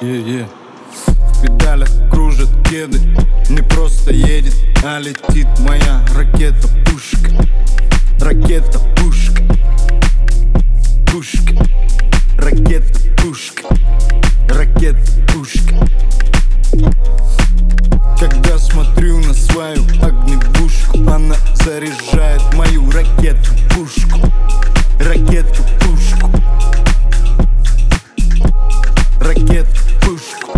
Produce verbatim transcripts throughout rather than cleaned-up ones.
Yeah, yeah. В педалях кружат кеды. Не просто едет, а летит моя ракета-пушка. Ракета-пушка. Пушка. Ракета-пушка. Ракета-пушка. Когда смотрю на свою огнебушку, она заряжает мою ракету-пушку. Ракету-пушку. Ракету-пушку.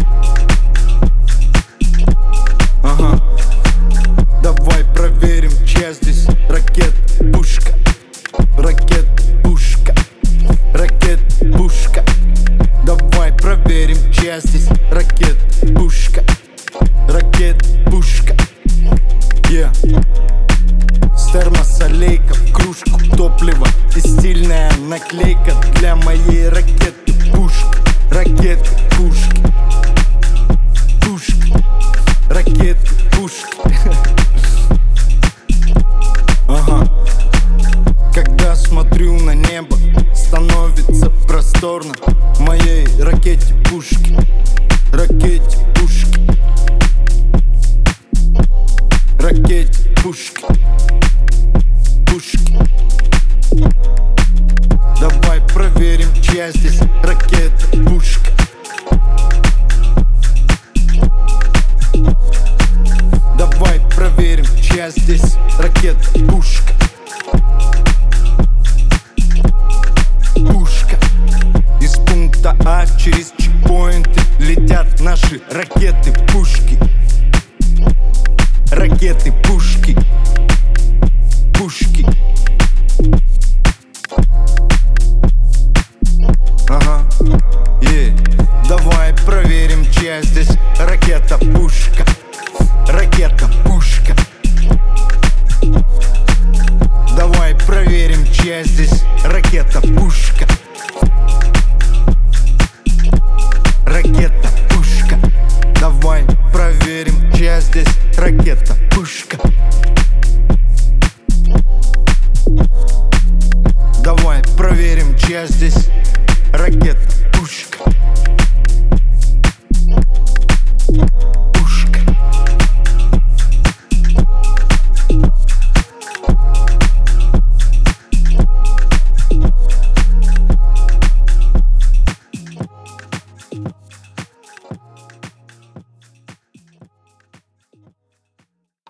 Ага. Давай проверим, чья здесь ракета-пушка. Ракета-пушка. Ракета-пушка. Давай проверим, чья здесь ракета-пушка. Ракета-пушка. Yeah. С термоса лейка в кружку топлива и стильная наклейка для моей ракеты-пушки. Ракеты-пушки. Пушки. Ракеты-пушки. Ага. Когда смотрю на небо, становится просторно моей ракете-пушки. Ракете-пушки. Ракете-пушки. Пушки. Давай проверим, чья здесь ракета-пушка. Давай проверим, чья здесь ракета-пушка. Пушка. Из пункта А через чекпоинты летят наши ракеты-пушки. Ракеты-пушки. Пушки. Ага, yeah. Давай проверим, чья здесь ракета-пушка.